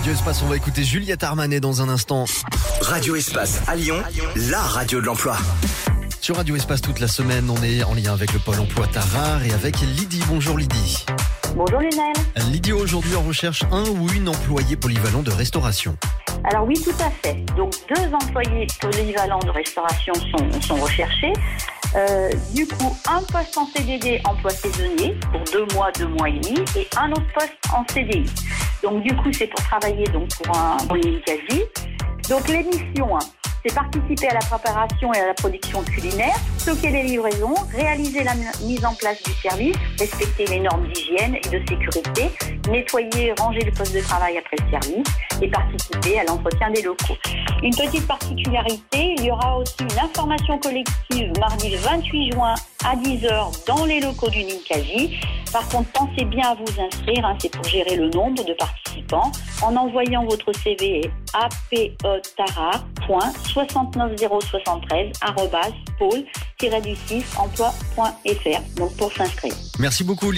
Radio Espace, on va écouter Juliette Armanet dans un instant. Radio Espace à Lyon, la radio de l'emploi. Sur Radio Espace toute la semaine, on est en lien avec le Pôle emploi Tarare et avec Lydie. Bonjour Lydie. Bonjour Lionel. Lydie, aujourd'hui on recherche un ou une employée polyvalent de restauration. Alors oui, tout à fait. Donc 2 employés polyvalents de restauration sont recherchés. Du coup, un poste en CDD emploi saisonnier pour 2 mois, 2 mois et demi, et un autre poste en CDI. Donc du coup, c'est pour travailler pour une quasi. Donc les missions, c'est participer à la préparation et à la production culinaire, stocker les livraisons, réaliser la mise en place du service, respecter les normes d'hygiène et de sécurité, nettoyer et ranger le poste de travail après le service et participer à l'entretien des locaux. Une petite particularité, il y aura aussi une information collective mardi le 28 juin à 10h dans les locaux du Ninkasi. Par contre, pensez bien à vous inscrire, c'est pour gérer le nombre de participants en envoyant votre CV à apotara.69073@pôle-emploi.fr, donc pour s'inscrire. Merci beaucoup.